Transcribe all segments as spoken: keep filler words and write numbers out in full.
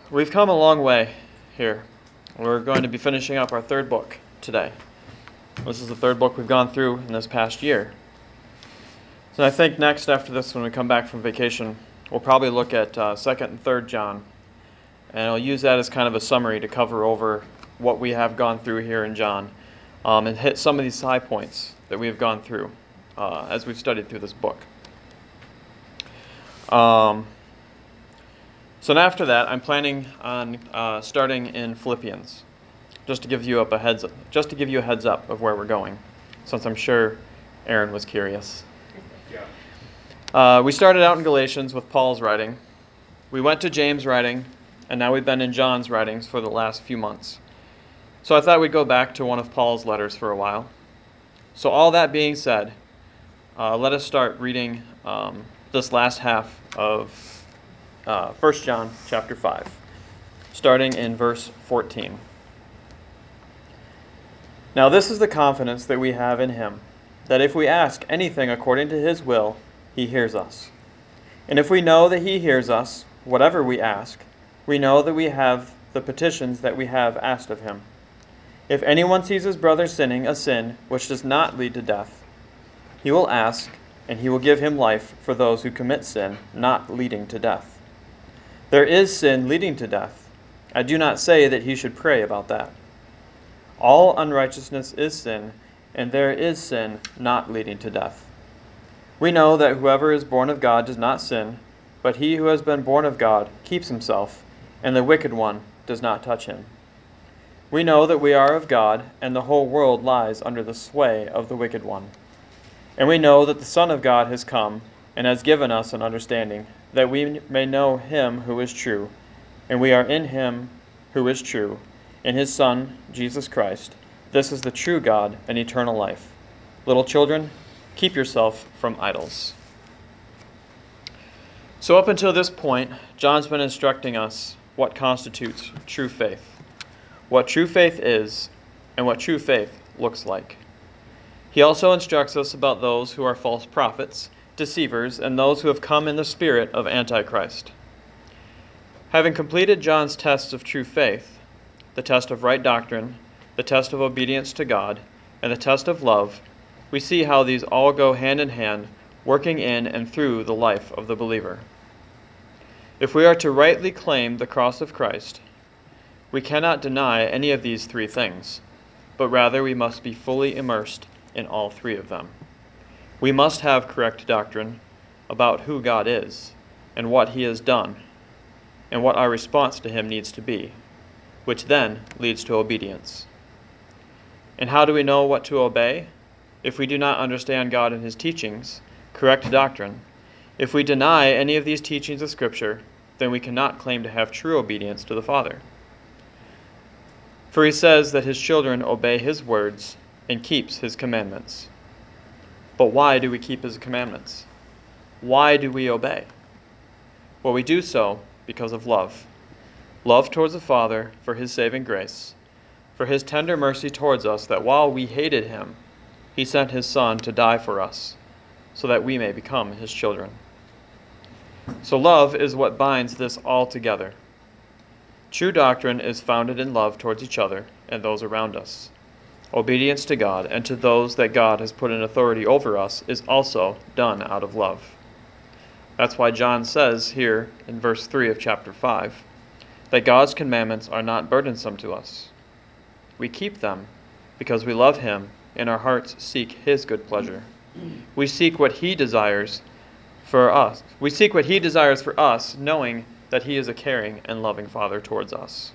We've come a long way here. We're going to be finishing up our third book today. This is the third book we've gone through in this past year. So I think next, after this, when we come back from vacation, we'll probably look at uh, second and third John. And I'll use that as kind of a summary to cover over what we have gone through here in John um, and hit some of these high points that we have gone through uh, as we've studied through this book. Um, so after that, I'm planning on uh, starting in Philippians, just to give you up a heads up, just to give you a heads up of where we're going, since I'm sure Aaron was curious. Yeah. Uh, we started out in Galatians with Paul's writing. We went to James' writing, and now we've been in John's writings for the last few months. So I thought we'd go back to one of Paul's letters for a while. So all that being said, uh, let us start reading um, this last half of uh, First John chapter five, starting in verse fourteen. Now this is the confidence that we have in him, that if we ask anything according to his will, he hears us. And if we know that he hears us, whatever we ask, we know that we have the petitions that we have asked of him. If anyone sees his brother sinning a sin which does not lead to death, he will ask, and he will give him life for those who commit sin not leading to death. There is sin leading to death. I do not say that he should pray about that. All unrighteousness is sin, and there is sin not leading to death. We know that whoever is born of God does not sin, but he who has been born of God keeps himself, and the wicked one does not touch him. We know that we are of God, and the whole world lies under the sway of the wicked one. And we know that the Son of God has come, and has given us an understanding, that we may know him who is true, and we are in him who is true, in his Son, Jesus Christ. This is the true God and eternal life. Little children, keep yourself from idols. So up until this point, John's been instructing us what constitutes true faith, what true faith is, and what true faith looks like. He also instructs us about those who are false prophets, deceivers, and those who have come in the spirit of Antichrist. Having completed John's tests of true faith, the test of right doctrine, the test of obedience to God, and the test of love, we see how these all go hand in hand, working in and through the life of the believer. If we are to rightly claim the cross of Christ, we cannot deny any of these three things, but rather we must be fully immersed in all three of them. We must have correct doctrine about who God is and what he has done and what our response to him needs to be, which then leads to obedience. And how do we know what to obey? If we do not understand God and his teachings, correct doctrine, if we deny any of these teachings of Scripture, then we cannot claim to have true obedience to the Father. For he says that his children obey his words and keeps his commandments. But why do we keep his commandments? Why do we obey? Well, we do so because of love. Love towards the Father for his saving grace, for his tender mercy towards us, that while we hated him, he sent his Son to die for us, so that we may become his children. So love is what binds this all together. True doctrine is founded in love towards each other and those around us. Obedience to God and to those that God has put in authority over us is also done out of love. That's why John says here in verse three of chapter five, that God's commandments are not burdensome to us. We keep them because we love him and our hearts seek his good pleasure. We seek what he desires for us. We seek what he desires for us, knowing that he is a caring and loving Father towards us.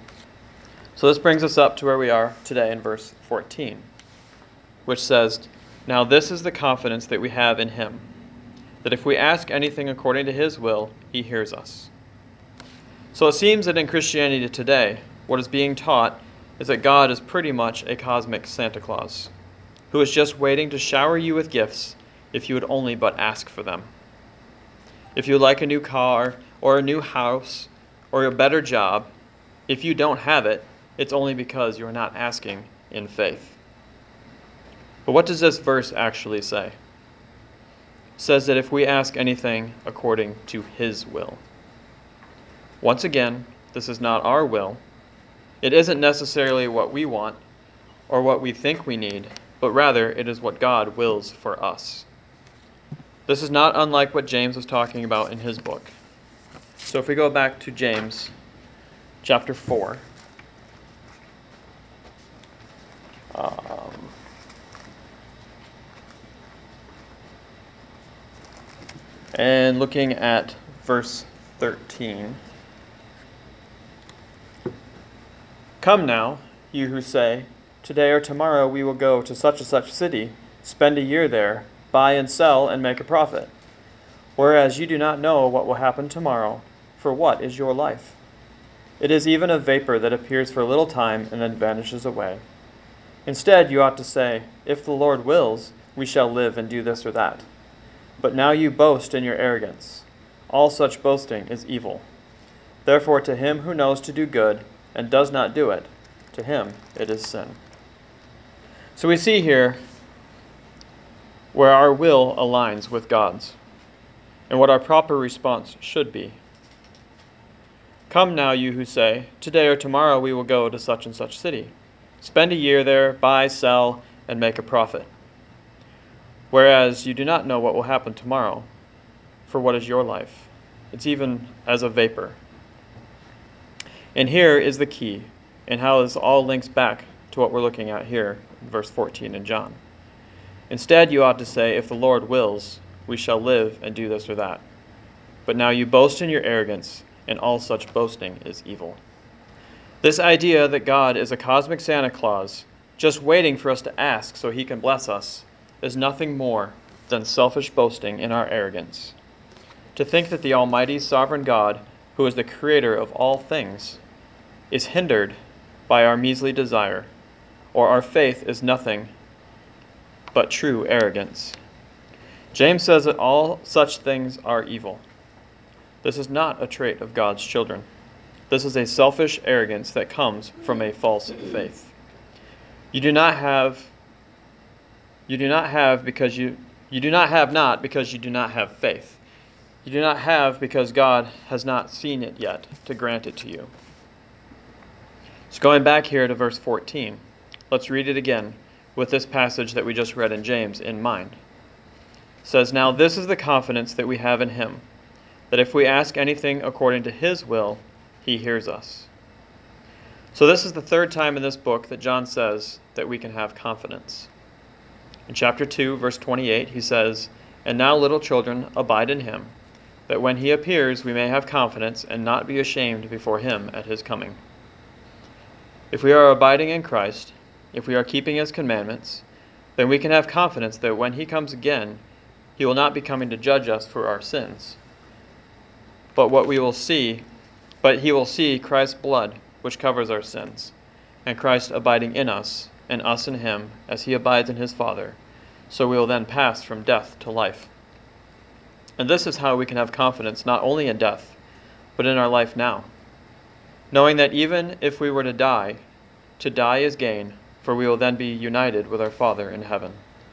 So this brings us up to where we are today in verse fourteen, which says, "Now this is the confidence that we have in him, that if we ask anything according to his will, he hears us." So it seems that in Christianity today, what is being taught is that God is pretty much a cosmic Santa Claus, who is just waiting to shower you with gifts if you would only but ask for them. If you like a new car, or a new house, or a better job, if you don't have it, it's only because you are not asking in faith. But what does this verse actually say? It says that if we ask anything according to his will. Once again, This is not our will. It isn't necessarily what we want or what we think we need, but rather it is what God wills for us. This is not unlike what James was talking about in his book. So if we go back to James chapter four, um, and looking at verse thirteen. Come now, you who say, today or tomorrow we will go to such and such city, spend a year there, buy and sell, and make a profit. Whereas you do not know what will happen tomorrow, for what is your life? It is even a vapor that appears for a little time and then vanishes away. Instead, you ought to say, if the Lord wills, we shall live and do this or that. But now you boast in your arrogance. All such boasting is evil. Therefore, to him who knows to do good and does not do it, to him it is sin. So we see here where our will aligns with God's and what our proper response should be. Come now, you who say, today or tomorrow we will go to such and such city. Spend a year there, buy, sell, and make a profit. Whereas you do not know what will happen tomorrow, for what is your life? It's even as a vapor. And here is the key, and how this all links back to what we're looking at here in verse fourteen in John. Instead, you ought to say, if the Lord wills, we shall live and do this or that. But now you boast in your arrogance, and all such boasting is evil. This idea that God is a cosmic Santa Claus, just waiting for us to ask so he can bless us, is nothing more than selfish boasting in our arrogance. To think that the almighty sovereign God, who is the creator of all things, is hindered by our measly desire, or our faith is nothing but true arrogance. James says that all such things are evil. This is not a trait of God's children. This is a selfish arrogance that comes from a false faith. You do not have you do not have because you you do not have not because you do not have faith. You do not have because God has not seen it yet to grant it to you. So going back here to verse fourteen, let's read it again with this passage that we just read in James in mind. It says, now this is the confidence that we have in him, that if we ask anything according to his will, he hears us. So this is the third time in this book that John says that we can have confidence. In chapter two, verse twenty-eight, he says, and now, little children, abide in him, that when he appears we may have confidence and not be ashamed before him at his coming. If we are abiding in Christ, if we are keeping his commandments, then we can have confidence that when he comes again, he will not be coming to judge us for our sins. But what we will see, but he will see Christ's blood, which covers our sins, and Christ abiding in us, and us in him, as he abides in his Father. So we will then pass from death to life. And this is how we can have confidence not only in death, but in our life now, knowing that even if we were to die, to die is gain, for we will then be united with our Father in heaven.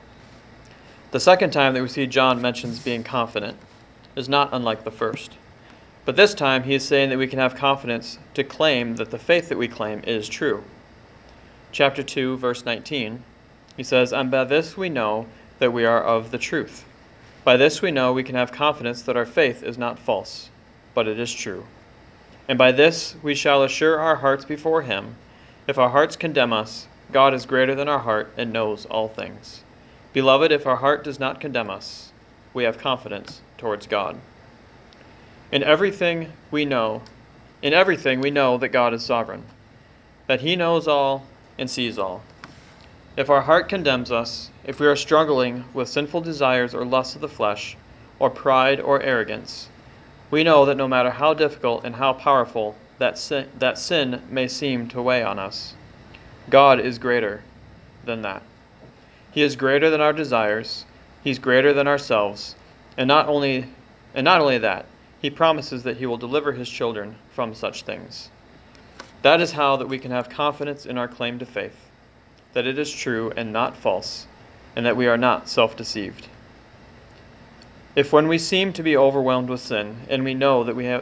The second time that we see John mentions being confident is not unlike the first. But this time he is saying that we can have confidence to claim that the faith that we claim is true. Chapter two, verse nineteen, he says, and by this we know that we are of the truth. By this we know we can have confidence that our faith is not false, but it is true. And by this we shall assure our hearts before him. If our hearts condemn us, God is greater than our heart and knows all things. Beloved, if our heart does not condemn us, we have confidence towards God. In everything we know, in everything we know that God is sovereign, that he knows all and sees all. If our heart condemns us, if we are struggling with sinful desires or lusts of the flesh, or pride or arrogance, we know that no matter how difficult and how powerful that sin, that sin may seem to weigh on us, God is greater than that. He is greater than our desires, he's greater than ourselves, and not only and not only that, he promises that he will deliver his children from such things. That is how that we can have confidence in our claim to faith, that it is true and not false, and that we are not self-deceived. If when we seem to be overwhelmed with sin, and we know that we have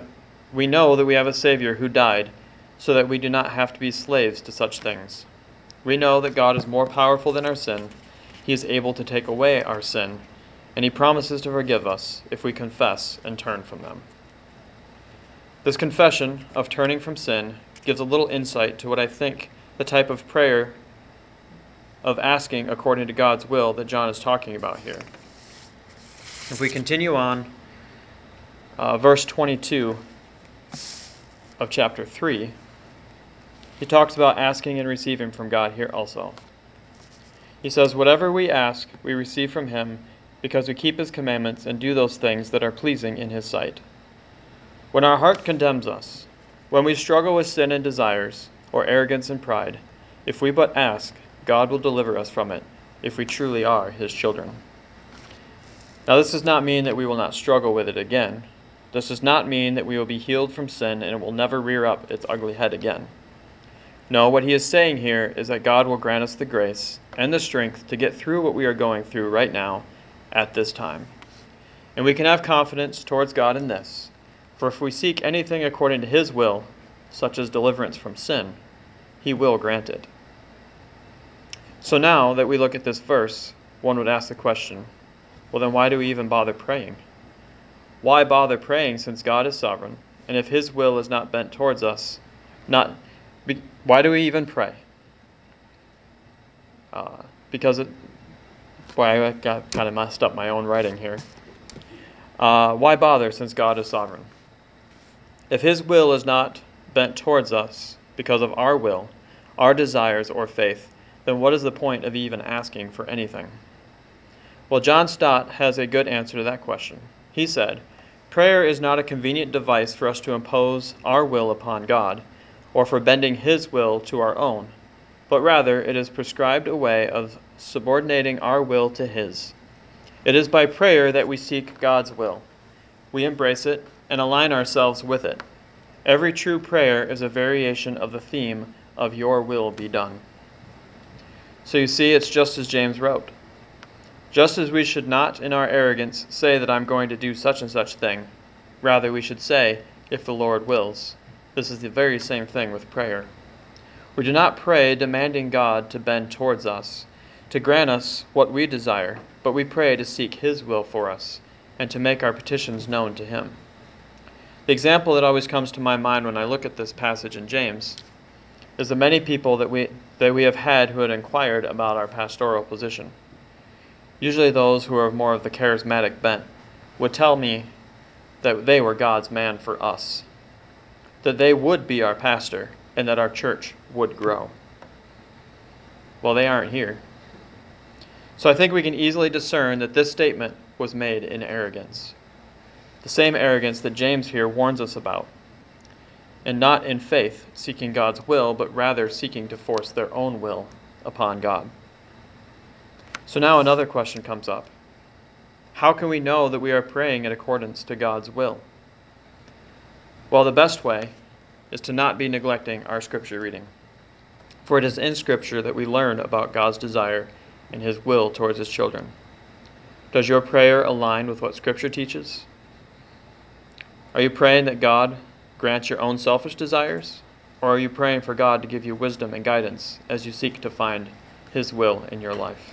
We know that we have a Savior who died so that we do not have to be slaves to such things. We know that God is more powerful than our sin. He is able to take away our sin, and He promises to forgive us if we confess and turn from them. This confession of turning from sin gives a little insight to what I think the type of prayer of asking according to God's will that John is talking about here. If we continue on, uh, verse twenty-two of chapter three, he talks about asking and receiving from God here also. He says, "Whatever we ask, we receive from Him, because we keep His commandments and do those things that are pleasing in His sight. When our heart condemns us, when we struggle with sin and desires, or arrogance and pride, if we but ask, God will deliver us from it, if we truly are His children." Now, this does not mean that we will not struggle with it again. This does not mean that we will be healed from sin and it will never rear up its ugly head again. No, what he is saying here is that God will grant us the grace and the strength to get through what we are going through right now at this time. And we can have confidence towards God in this, for if we seek anything according to His will, such as deliverance from sin, He will grant it. So now that we look at this verse, one would ask the question, well then why do we even bother praying? Why bother praying since God is sovereign, and if His will is not bent towards us, not be, why do we even pray? Uh, because it, boy, I got kind of messed up my own writing here. Uh, why bother since God is sovereign? If His will is not bent towards us because of our will, our desires, or faith, then what is the point of even asking for anything? Well, John Stott has a good answer to that question. He said, "Prayer is not a convenient device for us to impose our will upon God, or for bending His will to our own, but rather it is prescribed a way of subordinating our will to His. It is by prayer that we seek God's will. We embrace it and align ourselves with it. Every true prayer is a variation of the theme of your will be done." So you see, it's just as James wrote. Just as we should not in our arrogance say that I'm going to do such and such thing, rather we should say, if the Lord wills. This is the very same thing with prayer. We do not pray demanding God to bend towards us, to grant us what we desire, but we pray to seek His will for us, and to make our petitions known to Him. The example that always comes to my mind when I look at this passage in James is the many people that we, that we have had who had inquired about our pastoral position. Usually those who are more of the charismatic bent would tell me that they were God's man for us, that they would be our pastor, and that our church would grow. Well, they aren't here. So I think we can easily discern that this statement was made in arrogance, the same arrogance that James here warns us about, and not in faith, seeking God's will, but rather seeking to force their own will upon God. So now another question comes up. How can we know that we are praying in accordance to God's will? Well, the best way is to not be neglecting our Scripture reading. For it is in Scripture that we learn about God's desire and His will towards His children. Does your prayer align with what Scripture teaches? Are you praying that God grants your own selfish desires? Or are you praying for God to give you wisdom and guidance as you seek to find His will in your life?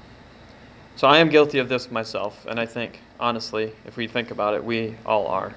So I am guilty of this myself, and I think, honestly, if we think about it, we all are.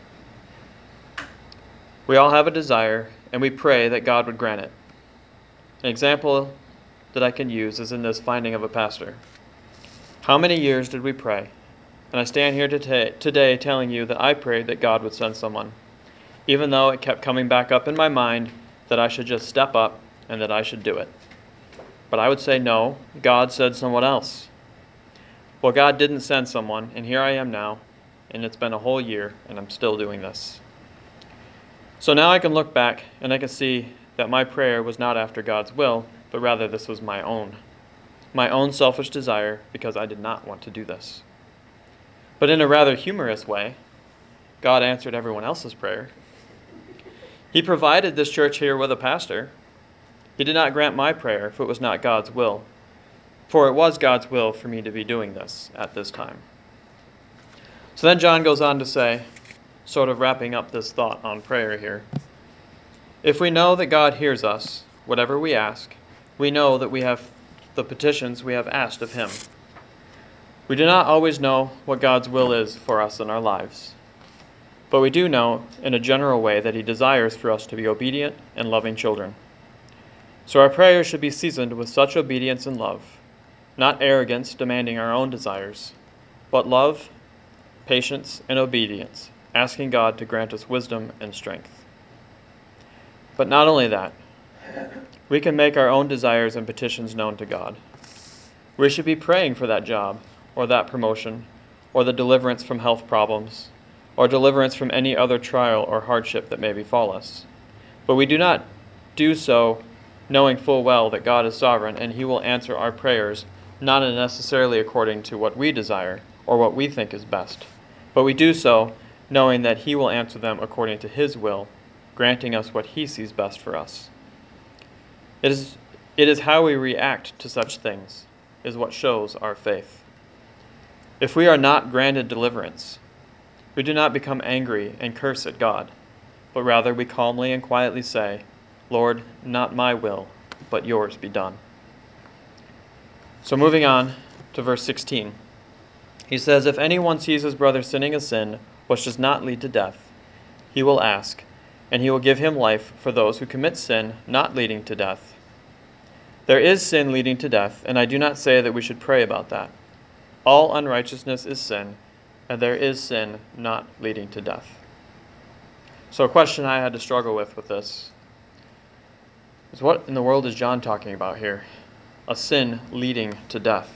We all have a desire, and we pray that God would grant it. An example that I can use is in this finding of a pastor. How many years did we pray? And I stand here today, today telling you that I prayed that God would send someone, even though it kept coming back up in my mind that I should just step up and that I should do it. But I would say, no, God said someone else. Well, God didn't send someone, and here I am now, and it's been a whole year, and I'm still doing this. So now I can look back, and I can see that my prayer was not after God's will, but rather this was my own. My own selfish desire, because I did not want to do this. But in a rather humorous way, God answered everyone else's prayer. He provided this church here with a pastor. He did not grant my prayer if it was not God's will. For it was God's will for me to be doing this at this time. So then John goes on to say, sort of wrapping up this thought on prayer here. If we know that God hears us, whatever we ask, we know that we have the petitions we have asked of him. We do not always know what God's will is for us in our lives, but we do know in a general way that he desires for us to be obedient and loving children. So our prayers should be seasoned with such obedience and love, not arrogance demanding our own desires, but love, patience, and obedience, asking God to grant us wisdom and strength. But not only that, we can make our own desires and petitions known to God. We should be praying for that job, or that promotion, or the deliverance from health problems, or deliverance from any other trial or hardship that may befall us. But we do not do so knowing full well that God is sovereign and he will answer our prayers not necessarily according to what we desire or what we think is best, but we do so knowing that he will answer them according to his will, granting us what he sees best for us. It is, it is how we react to such things is what shows our faith. If we are not granted deliverance, we do not become angry and curse at God, but rather we calmly and quietly say, Lord, not my will, but yours be done. So moving on to verse sixteen. He says, if anyone sees his brother sinning a sin which does not lead to death, he will ask, and he will give him life for those who commit sin not leading to death. There is sin leading to death, and I do not say that we should pray about that. All unrighteousness is sin, and there is sin not leading to death. So a question I had to struggle with with this is, what in the world is John talking about here? A sin leading to death.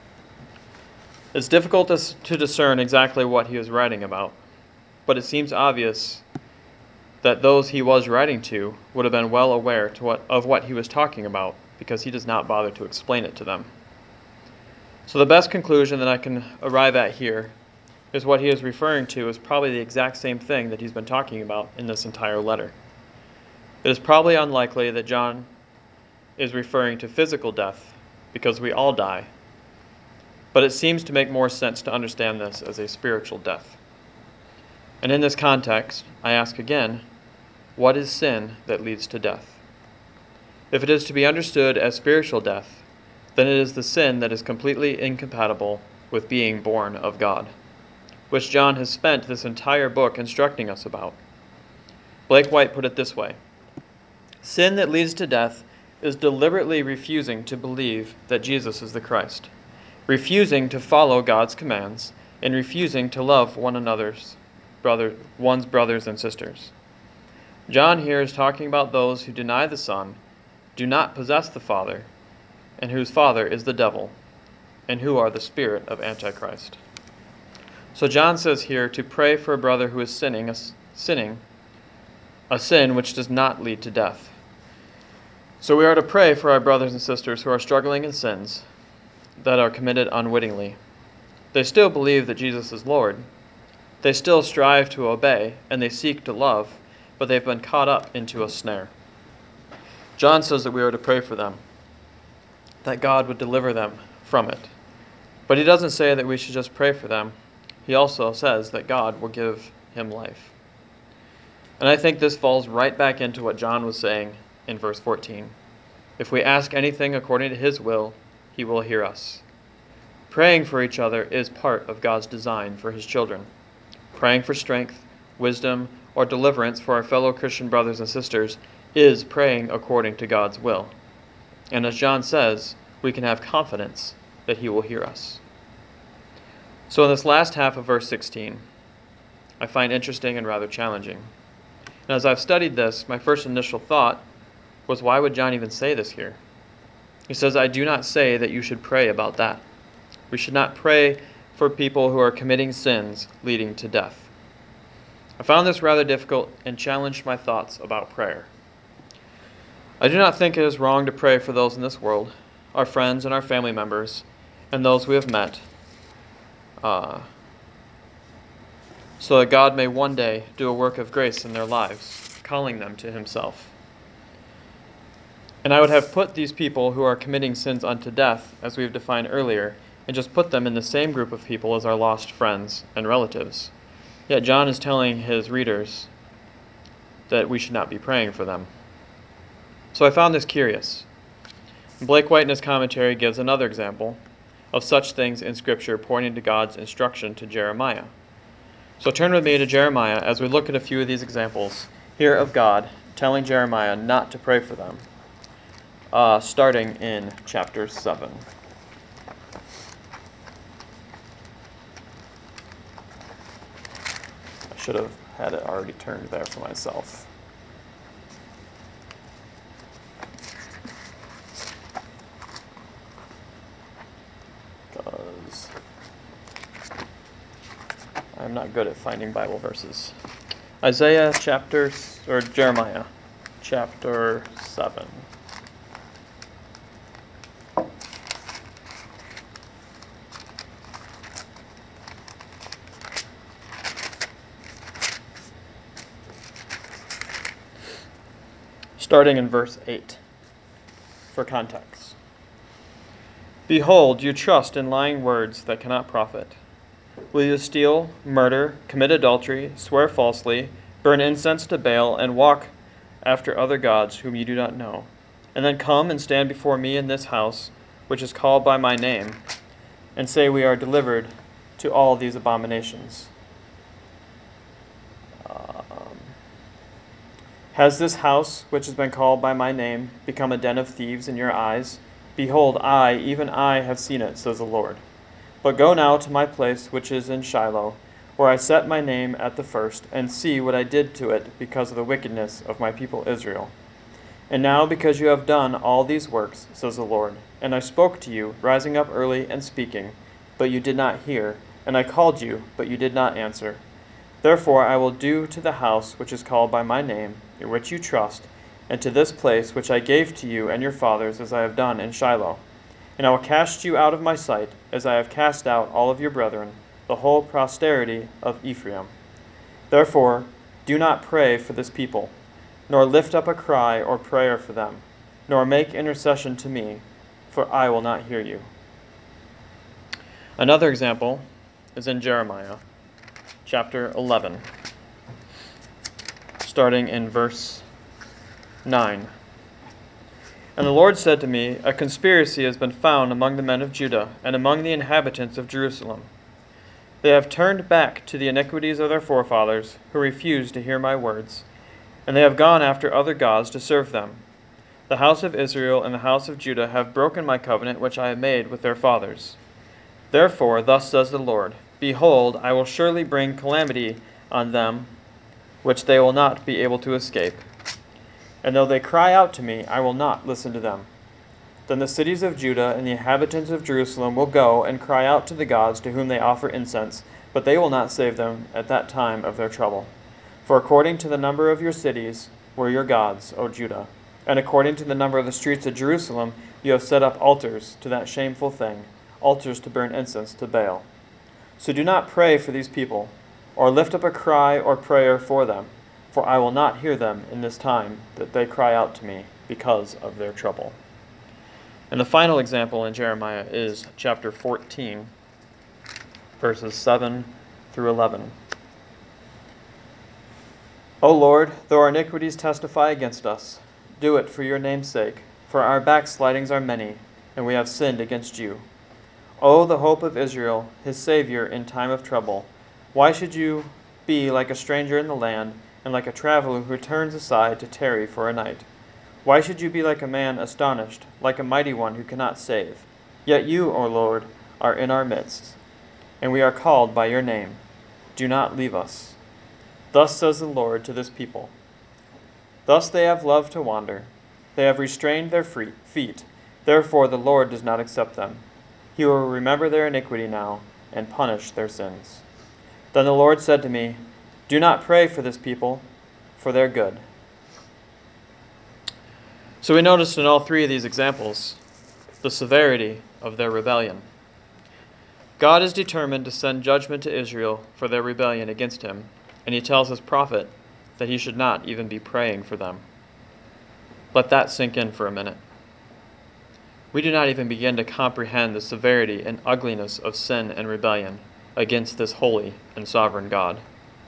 It's difficult to, to discern exactly what he was writing about, but it seems obvious that those he was writing to would have been well aware to what, of what he was talking about, because he does not bother to explain it to them. So the best conclusion that I can arrive at here is what he is referring to is probably the exact same thing that he's been talking about in this entire letter. It is probably unlikely that John is referring to physical death, because we all die, but it seems to make more sense to understand this as a spiritual death. And in this context, I ask again, what is sin that leads to death? If it is to be understood as spiritual death, then it is the sin that is completely incompatible with being born of God, which John has spent this entire book instructing us about. Blake White put it this way: sin that leads to death is deliberately refusing to believe that Jesus is the Christ, refusing to follow God's commands, and refusing to love one another's brother, one's brothers and sisters. John here is talking about those who deny the Son, do not possess the Father, and whose father is the devil, and who are the spirit of Antichrist. So John says here to pray for a brother who is sinning a, sinning a sin which does not lead to death. So we are to pray for our brothers and sisters who are struggling in sins that are committed unwittingly. They still believe that Jesus is Lord. They still strive to obey, and they seek to love, but they've been caught up into a snare. John says that we are to pray for them, that God would deliver them from it. But he doesn't say that we should just pray for them. He also says that God will give him life. And I think this falls right back into what John was saying in verse fourteen. If we ask anything according to his will, he will hear us. Praying for each other is part of God's design for his children. Praying for strength, wisdom, or deliverance for our fellow Christian brothers and sisters is praying according to God's will. And as John says, we can have confidence that he will hear us. So in this last half of verse sixteen, I find interesting and rather challenging. And as I've studied this, my first initial thought was, why would John even say this here? He says, I do not say that you should pray about that. We should not pray for people who are committing sins leading to death. I found this rather difficult and challenged my thoughts about prayer. I do not think it is wrong to pray for those in this world, our friends and our family members, and those we have met, uh, so that God may one day do a work of grace in their lives, calling them to himself. And I would have put these people who are committing sins unto death, as we have defined earlier, and just put them in the same group of people as our lost friends and relatives. Yet John is telling his readers that we should not be praying for them. So I found this curious. Blake White in his commentary gives another example of such things in Scripture pointing to God's instruction to Jeremiah. So turn with me to Jeremiah as we look at a few of these examples here of God telling Jeremiah not to pray for them, uh, starting in chapter seven. I should have had it already turned there for myself. Because I'm not good at finding Bible verses. Isaiah chapter, or Jeremiah chapter seven. Starting in verse eight, for context. Behold, you trust in lying words that cannot profit. Will you steal, murder, commit adultery, swear falsely, burn incense to Baal, and walk after other gods whom you do not know, and then come and stand before me in this house, which is called by my name, and say we are delivered to all these abominations? Um, Has this house, which has been called by my name, become a den of thieves in your eyes? Behold, I, even I, have seen it, says the Lord. But go now to my place which is in Shiloh, where I set my name at the first, and see what I did to it because of the wickedness of my people Israel. And now because you have done all these works, says the Lord, and I spoke to you, rising up early and speaking, but you did not hear, and I called you, but you did not answer. Therefore I will do to the house which is called by my name, in which you trust, and to this place which I gave to you and your fathers, as I have done in Shiloh. And I will cast you out of my sight, as I have cast out all of your brethren, the whole posterity of Ephraim. Therefore do not pray for this people, nor lift up a cry or prayer for them, nor make intercession to me, for I will not hear you. Another example is in Jeremiah chapter eleven, starting in verse nine. And the Lord said to me, a conspiracy has been found among the men of Judah and among the inhabitants of Jerusalem. They have turned back to the iniquities of their forefathers, who refused to hear my words, and they have gone after other gods to serve them. The house of Israel and the house of Judah have broken my covenant which I have made with their fathers. Therefore, thus says the Lord, behold, I will surely bring calamity on them, which they will not be able to escape. And though they cry out to me, I will not listen to them. Then the cities of Judah and the inhabitants of Jerusalem will go and cry out to the gods to whom they offer incense, but they will not save them at that time of their trouble. For according to the number of your cities were your gods, O Judah, and according to the number of the streets of Jerusalem you have set up altars to that shameful thing, altars to burn incense to Baal. So do not pray for these people, or lift up a cry or prayer for them, for I will not hear them in this time that they cry out to me because of their trouble. And the final example in Jeremiah is chapter fourteen, verses seven through eleven. O Lord, though our iniquities testify against us, do it for your name's sake, for our backslidings are many, and we have sinned against you. O the hope of Israel, his Savior in time of trouble, why should you be like a stranger in the land, and like a traveler who turns aside to tarry for a night? Why should you be like a man astonished, like a mighty one who cannot save? Yet you, O Lord, are in our midst, and we are called by your name. Do not leave us. Thus says the Lord to this people. Thus they have loved to wander. They have restrained their feet. Therefore the Lord does not accept them. He will remember their iniquity now and punish their sins. Then the Lord said to me, do not pray for this people, for their good. So we noticed in all three of these examples the severity of their rebellion. God is determined to send judgment to Israel for their rebellion against him, and he tells his prophet that he should not even be praying for them. Let that sink in for a minute. We do not even begin to comprehend the severity and ugliness of sin and rebellion against this holy and sovereign God.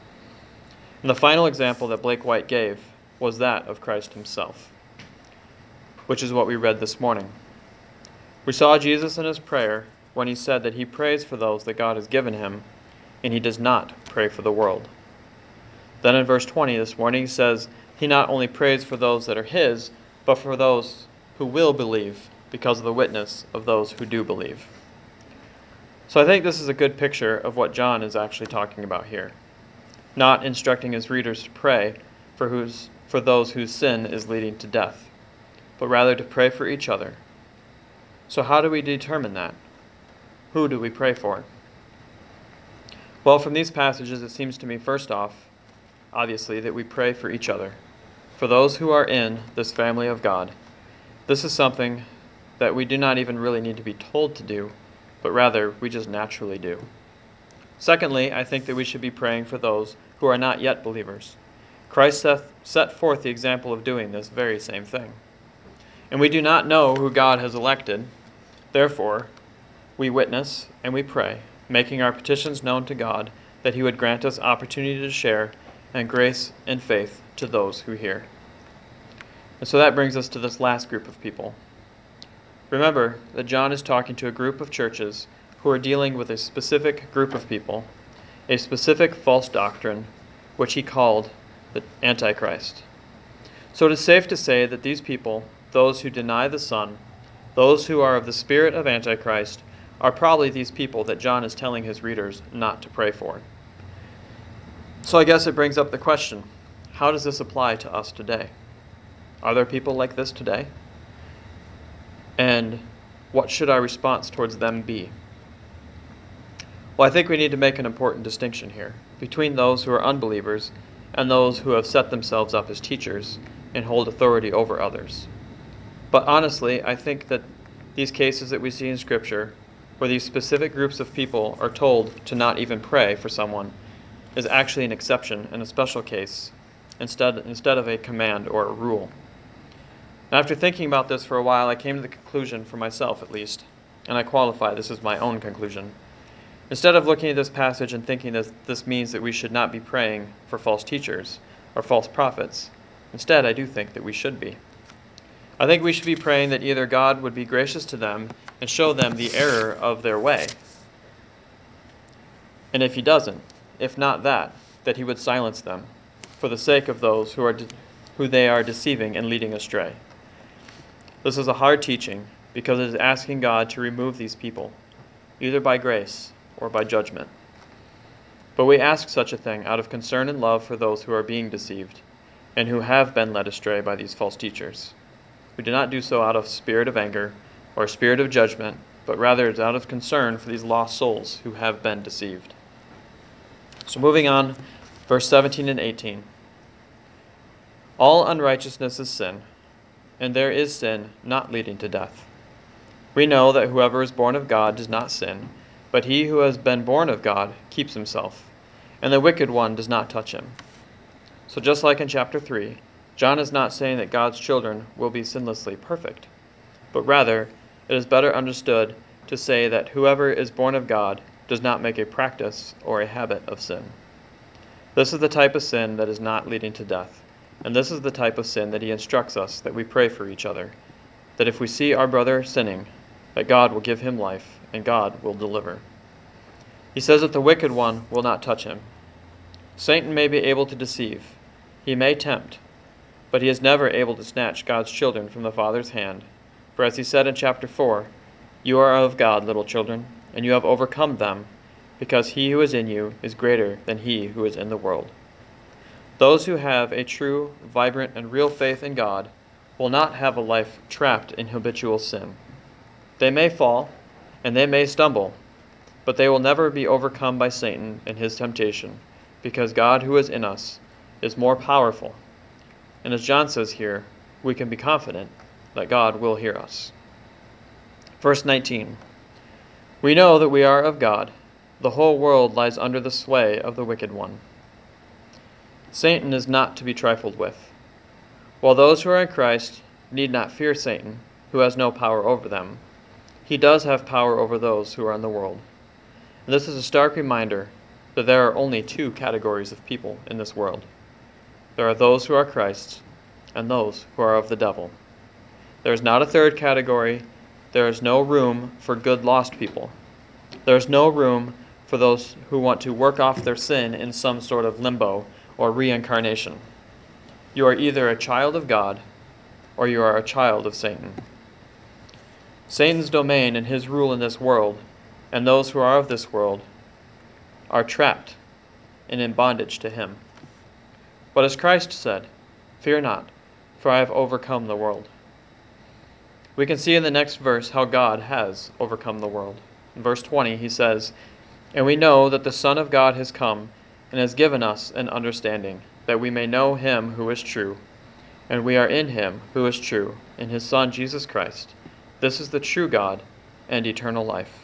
And the final example that Blake White gave was that of Christ himself, which is what we read this morning. We saw Jesus in his prayer when he said that he prays for those that God has given him, and he does not pray for the world. Then in verse twenty this morning he says he not only prays for those that are his, but for those who will believe because of the witness of those who do believe. So I think this is a good picture of what John is actually talking about here. Not instructing his readers to pray for, whose, for those whose sin is leading to death, but rather to pray for each other. So how do we determine that? Who do we pray for? Well, from these passages, it seems to me, first off, obviously, that we pray for each other, for those who are in this family of God. This is something that we do not even really need to be told to do, but rather we just naturally do. Secondly, I think that we should be praying for those who are not yet believers. Christ set forth the example of doing this very same thing. And we do not know who God has elected. Therefore, we witness and we pray, making our petitions known to God, that he would grant us opportunity to share and grace and faith to those who hear. And so that brings us to this last group of people. Remember that John is talking to a group of churches who are dealing with a specific group of people, a specific false doctrine, which he called the Antichrist. So it is safe to say that these people, those who deny the Son, those who are of the spirit of Antichrist, are probably these people that John is telling his readers not to pray for. So I guess it brings up the question, how does this apply to us today? Are there people like this today? And what should our response towards them be? Well, I think we need to make an important distinction here between those who are unbelievers and those who have set themselves up as teachers and hold authority over others. But honestly, I think that these cases that we see in Scripture, where these specific groups of people are told to not even pray for someone, is actually an exception and a special case instead, instead of a command or a rule. And after thinking about this for a while, I came to the conclusion, for myself at least, and I qualify this as my own conclusion. Instead of looking at this passage and thinking that this means that we should not be praying for false teachers or false prophets, instead I do think that we should be. I think we should be praying that either God would be gracious to them and show them the error of their way, and if he doesn't, if not that, that he would silence them for the sake of those who are de- who they are deceiving and leading astray. This is a hard teaching because it is asking God to remove these people, either by grace or by judgment. But we ask such a thing out of concern and love for those who are being deceived and who have been led astray by these false teachers. We do not do so out of spirit of anger or spirit of judgment, but rather out of concern for these lost souls who have been deceived. So moving on, verse seventeen and eighteen. All unrighteousness is sin, and there is sin not leading to death. We know that whoever is born of God does not sin, but he who has been born of God keeps himself, and the wicked one does not touch him. So just like in chapter three, John is not saying that God's children will be sinlessly perfect, but rather it is better understood to say that whoever is born of God does not make a practice or a habit of sin. This is the type of sin that is not leading to death, and this is the type of sin that he instructs us that we pray for each other, that if we see our brother sinning, that God will give him life and God will deliver. He says that the wicked one will not touch him. Satan may be able to deceive, he may tempt, but he is never able to snatch God's children from the Father's hand. For as he said in chapter four, "You are of God, little children, and you have overcome them, because he who is in you is greater than he who is in the world." Those who have a true, vibrant, and real faith in God will not have a life trapped in habitual sin. They may fall, and they may stumble, but they will never be overcome by Satan and his temptation, because God who is in us is more powerful. And as John says here, we can be confident that God will hear us. Verse nineteen. We know that we are of God. The whole world lies under the sway of the wicked one. Satan is not to be trifled with. While those who are in Christ need not fear Satan, who has no power over them, he does have power over those who are in the world. And this is a stark reminder that there are only two categories of people in this world. There are those who are Christ's and those who are of the devil. There is not a third category. There is no room for good lost people. There is no room for those who want to work off their sin in some sort of limbo or reincarnation. You are either a child of God or you are a child of Satan. Satan's domain and his rule in this world, and those who are of this world, are trapped and in bondage to him. But as Christ said, "Fear not, for I have overcome the world." We can see in the next verse how God has overcome the world. In verse twenty, he says, "And we know that the Son of God has come and has given us an understanding, that we may know him who is true. And we are in him who is true, in his Son Jesus Christ. This is the true God and eternal life."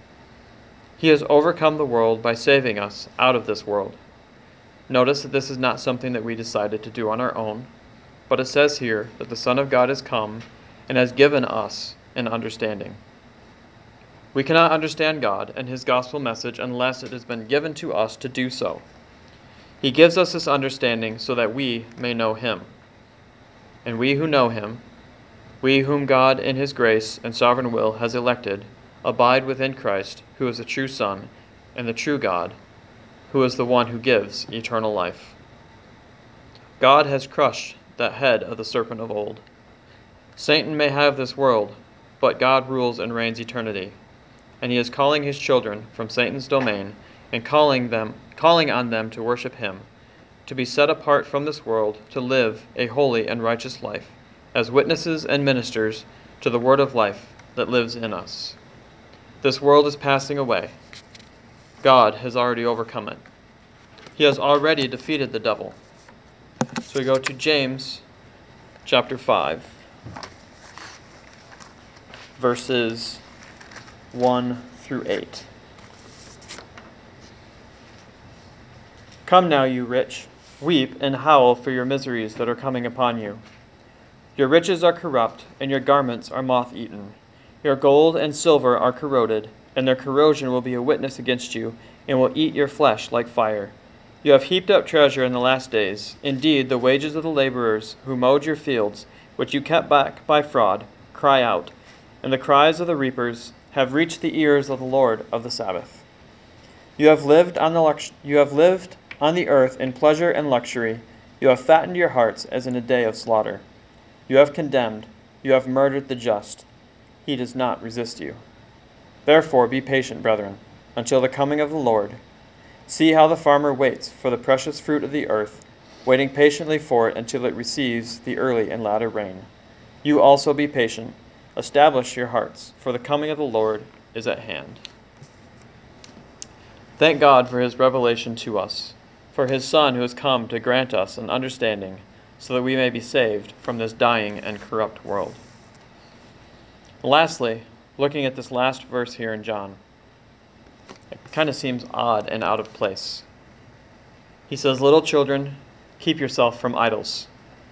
He has overcome the world by saving us out of this world. Notice that this is not something that we decided to do on our own, but it says here that the Son of God has come and has given us an understanding. We cannot understand God and his gospel message unless it has been given to us to do so. He gives us this understanding so that we may know him. And we who know him, we whom God in his grace and sovereign will has elected, abide within Christ, who is the true Son and the true God, who is the one who gives eternal life. God has crushed that head of the serpent of old. Satan may have this world, but God rules and reigns eternity, and he is calling his children from Satan's domain and calling them, calling on them to worship him, to be set apart from this world, to live a holy and righteous life, as witnesses and ministers to the word of life that lives in us. This world is passing away. God has already overcome it. He has already defeated the devil. So we go to James chapter five, verses one through eight. "Come now, you rich, weep and howl for your miseries that are coming upon you. Your riches are corrupt, and your garments are moth-eaten. Your gold and silver are corroded, and their corrosion will be a witness against you, and will eat your flesh like fire. You have heaped up treasure in the last days. Indeed, the wages of the laborers who mowed your fields, which you kept back by fraud, cry out, and the cries of the reapers have reached the ears of the Lord of the Sabbath. You have lived on the lux- you have lived on the earth in pleasure and luxury. You have fattened your hearts as in a day of slaughter. You have condemned, you have murdered the just. He does not resist you. Therefore be patient, brethren, until the coming of the Lord. See how the farmer waits for the precious fruit of the earth, waiting patiently for it until it receives the early and latter rain. You also be patient. Establish your hearts, for the coming of the Lord is at hand." Thank God for his revelation to us, for his Son who has come to grant us an understanding, so that we may be saved from this dying and corrupt world. Lastly, looking at this last verse here in John, it kind of seems odd and out of place. He says, "Little children, keep yourself from idols."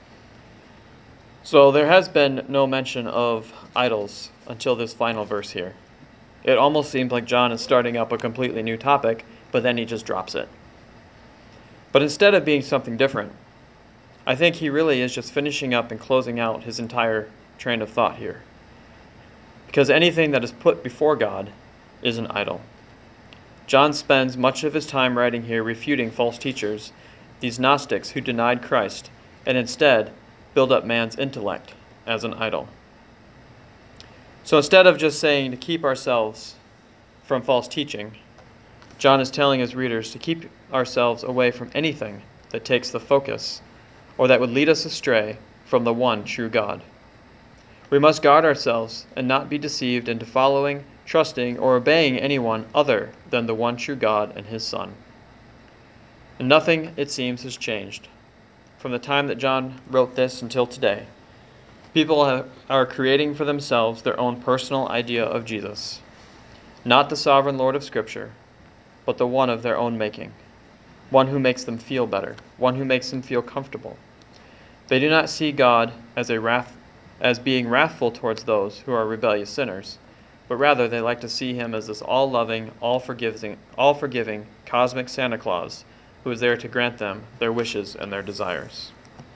So there has been no mention of idols until this final verse here. It almost seems like John is starting up a completely new topic, but then he just drops it. But instead of being something different, I think he really is just finishing up and closing out his entire train of thought here. Because anything that is put before God is an idol. John spends much of his time writing here refuting false teachers, these Gnostics who denied Christ, and instead build up man's intellect as an idol. So instead of just saying to keep ourselves from false teaching, John is telling his readers to keep ourselves away from anything that takes the focus or that would lead us astray from the one true God. We must guard ourselves and not be deceived into following, trusting, or obeying anyone other than the one true God and his Son. And nothing, it seems, has changed. From the time that John wrote this until today, people have, are creating for themselves their own personal idea of Jesus. Not the sovereign Lord of Scripture, but the one of their own making. One who makes them feel better. One who makes them feel comfortable. They do not see God as a wrath, as being wrathful towards those who are rebellious sinners, but rather they like to see him as this all-loving, all-forgiving, all-forgiving cosmic Santa Claus who is there to grant them their wishes and their desires.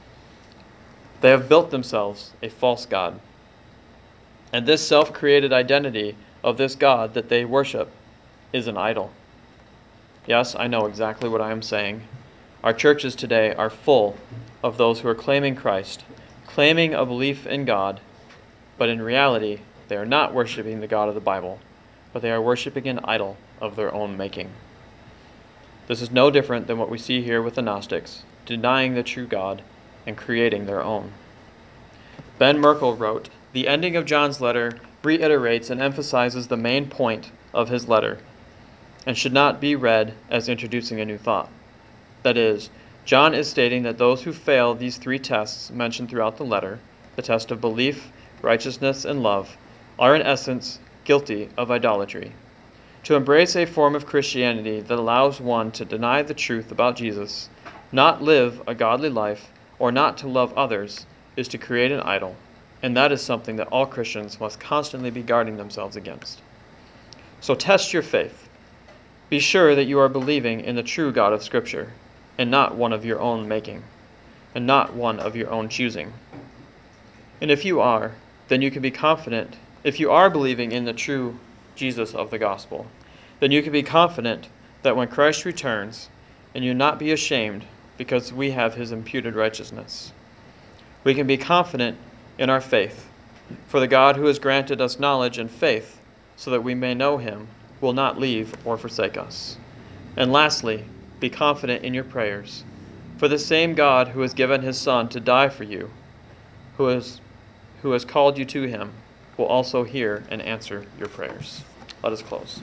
They have built themselves a false god. And this self-created identity of this God that they worship is an idol. Yes, I know exactly what I am saying. Our churches today are full of those who are claiming Christ, claiming a belief in God, but in reality, they are not worshiping the God of the Bible, but they are worshiping an idol of their own making. This is no different than what we see here with the Gnostics, denying the true God and creating their own. Ben Merkle wrote, "The ending of John's letter reiterates and emphasizes the main point of his letter, and should not be read as introducing a new thought. That is, John is stating that those who fail these three tests mentioned throughout the letter, the test of belief, righteousness, and love, are in essence guilty of idolatry. To embrace a form of Christianity that allows one to deny the truth about Jesus, not live a godly life, or not to love others, is to create an idol, and that is something that all Christians must constantly be guarding themselves against. So test your faith. Be sure that you are believing in the true God of Scripture, and not one of your own making, and not one of your own choosing. And if you are, then you can be confident, if you are believing in the true Jesus of the gospel, then you can be confident that when Christ returns, and you not be ashamed because we have his imputed righteousness. We can be confident in our faith, for the God who has granted us knowledge and faith so that we may know him will not leave or forsake us. And lastly, be confident in your prayers, for the same God who has given his Son to die for you, who has, who has called you to him, will also hear and answer your prayers." Let us close.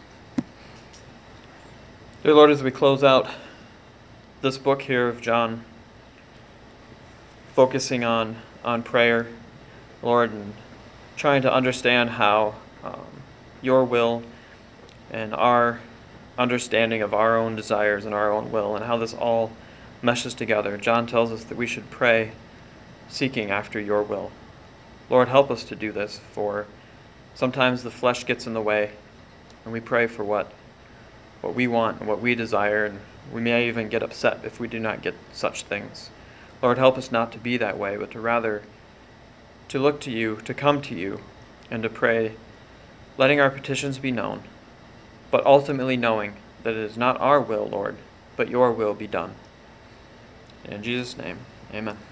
Dear Lord, as we close out this book here of John, focusing on, on prayer, Lord, and trying to understand how um, your will and our understanding of our own desires and our own will and how this all meshes together. John tells us that we should pray seeking after your will. Lord, help us to do this, for sometimes the flesh gets in the way and we pray for what, what we want and what we desire, and we may even get upset if we do not get such things. Lord, help us not to be that way, but to rather to look to you, to come to you, and to pray, letting our petitions be known, but ultimately knowing that it is not our will, Lord, but your will be done. In Jesus' name, amen.